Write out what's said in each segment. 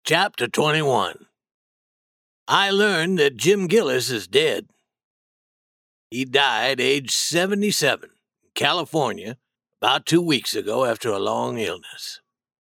Chapter 21. I learned that Jim Gillis is dead. He died aged 77 in California about 2 weeks ago after a long illness.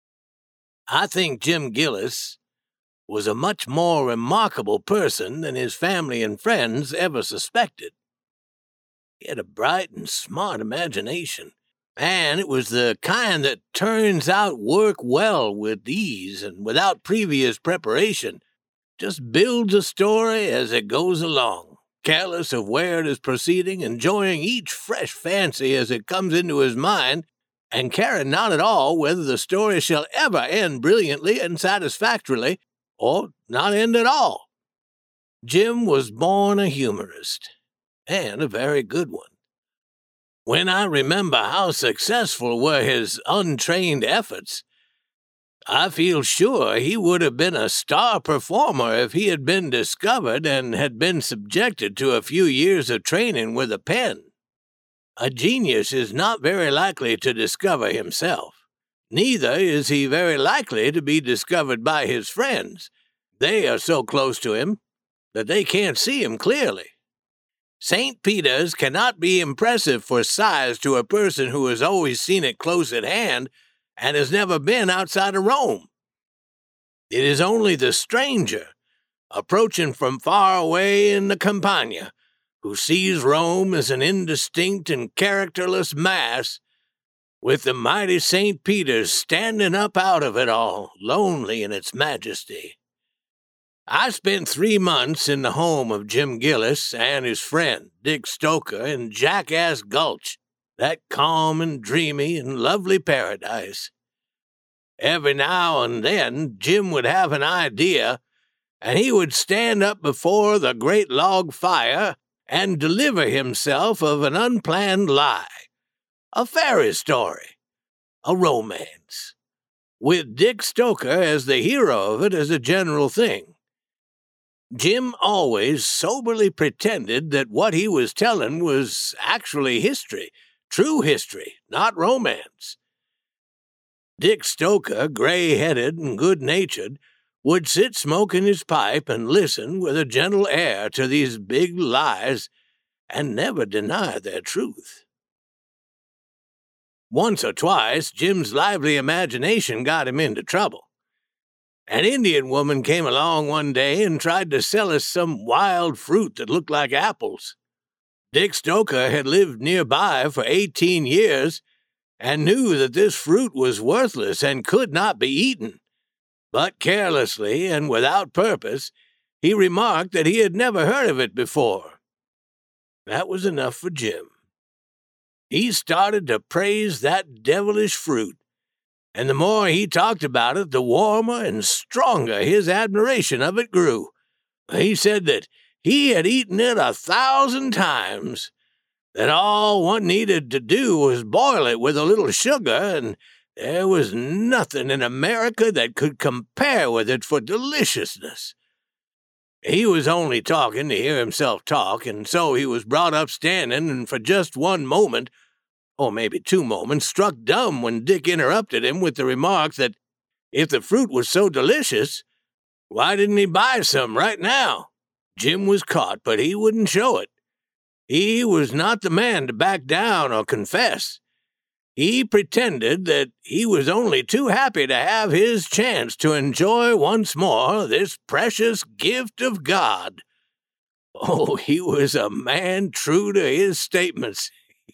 I think Jim Gillis was a much more remarkable person than his family and friends ever suspected. He had a bright and smart imagination, and it was the kind that turns out work well with ease and without previous preparation, just builds a story as it goes along, careless of where it is proceeding, enjoying each fresh fancy as it comes into his mind, and caring not at all whether the story shall ever end brilliantly and satisfactorily, or not end at all. Jim was born a humorist, and a very good one. When I remember how successful were his untrained efforts, I feel sure he would have been a star performer if he had been discovered and had been subjected to a few years of training with a pen. A genius is not very likely to discover himself. Neither is he very likely to be discovered by his friends. They are so close to him that they can't see him clearly. St. Peter's cannot be impressive for size to a person who has always seen it close at hand and has never been outside of Rome. It is only the stranger, approaching from far away in the Campagna, who sees Rome as an indistinct and characterless mass, with the mighty St. Peter's standing up out of it all, lonely in its majesty. I spent 3 months in the home of Jim Gillis and his friend, Dick Stoker, in Jackass Gulch, that calm and dreamy and lovely paradise. Every now and then, Jim would have an idea, and he would stand up before the great log fire and deliver himself of an unplanned lie, a fairy story, a romance, with Dick Stoker as the hero of it as a general thing. Jim always soberly pretended that what he was telling was actually history, true history, not romance. Dick Stoker, gray-headed and good-natured, would sit smoking his pipe and listen with a gentle air to these big lies and never deny their truth. Once or twice, Jim's lively imagination got him into trouble. An Indian woman came along one day and tried to sell us some wild fruit that looked like apples. Dick Stoker had lived nearby for 18 years and knew that this fruit was worthless and could not be eaten. But carelessly and without purpose, he remarked that he had never heard of it before. That was enough for Jim. He started to praise that devilish fruit, and the more he talked about it, the warmer and stronger his admiration of it grew. He said that he had eaten it 1,000 times, that all one needed to do was boil it with a little sugar, and there was nothing in America that could compare with it for deliciousness. He was only talking to hear himself talk, and so he was brought up standing, and for just one moment, or maybe 2 moments, struck dumb when Dick interrupted him with the remark that if the fruit was so delicious, why didn't he buy some right now? Jim was caught, but he wouldn't show it. He was not the man to back down or confess. He pretended that he was only too happy to have his chance to enjoy once more this precious gift of God. Oh, he was a man true to his statements.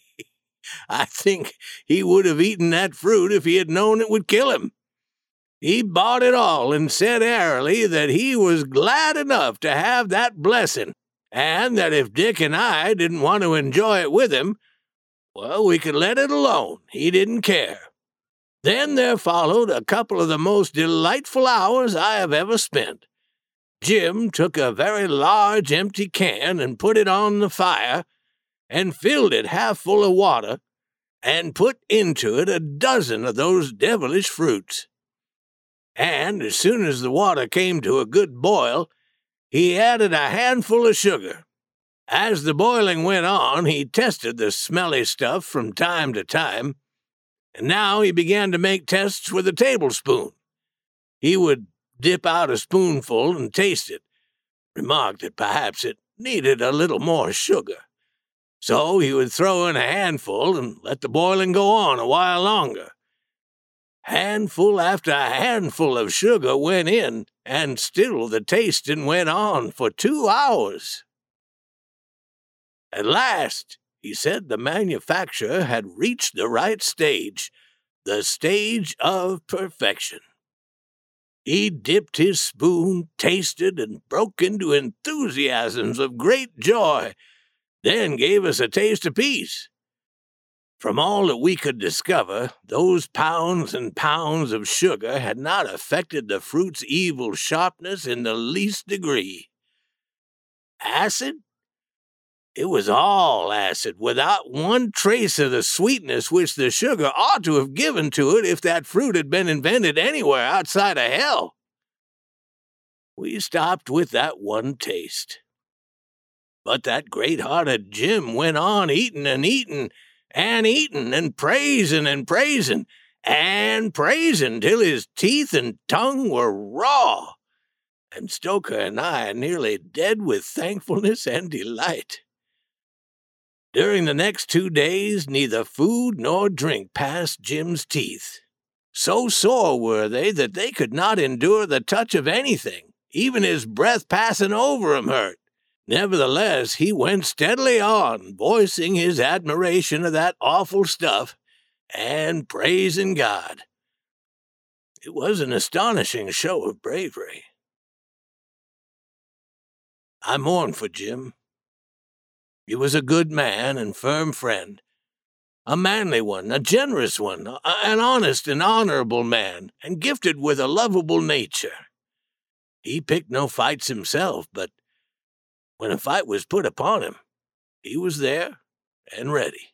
I think he would have eaten that fruit if he had known it would kill him. He bought it all and said airily that he was glad enough to have that blessing, and that if Dick and I didn't want to enjoy it with him, well, we could let it alone. He didn't care. Then there followed a couple of the most delightful hours I have ever spent. Jim took a very large empty can and put it on the fire, and filled it half full of water, and put into it 12 of those devilish fruits. And as soon as the water came to a good boil, he added a handful of sugar. As the boiling went on, he tested the smelly stuff from time to time, and now he began to make tests with a tablespoon. He would dip out a spoonful and taste it, remarked that perhaps it needed a little more sugar. So he would throw in a handful and let the boiling go on a while longer. Handful after handful of sugar went in, and still the tasting went on for 2 hours. At last, he said the manufacturer had reached the right stage, the stage of perfection. He dipped his spoon, tasted, and broke into enthusiasms of great joy, then gave us a taste apiece. From all that we could discover, those pounds and pounds of sugar had not affected the fruit's evil sharpness in the least degree. Acid? It was all acid, without one trace of the sweetness which the sugar ought to have given to it if that fruit had been invented anywhere outside of hell. We stopped with that one taste. But that great-hearted Jim went on eating and eating, and eating, and praising, till his teeth and tongue were raw, and Stoker and I nearly dead with thankfulness and delight. During the next 2 days, neither food nor drink passed Jim's teeth. So sore were they that they could not endure the touch of anything. Even his breath passing over 'em hurt. Nevertheless, he went steadily on, voicing his admiration of that awful stuff and praising God. It was an astonishing show of bravery. I mourn for Jim. He was a good man and firm friend, a manly one, a generous one, an honest and honorable man, and gifted with a lovable nature. He picked no fights himself, but when a fight was put upon him, he was there and ready.